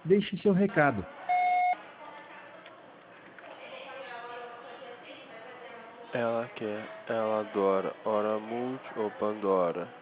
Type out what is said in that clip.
Deixe seu recado. Ela quer, ela adora, ora multi ou Pandora.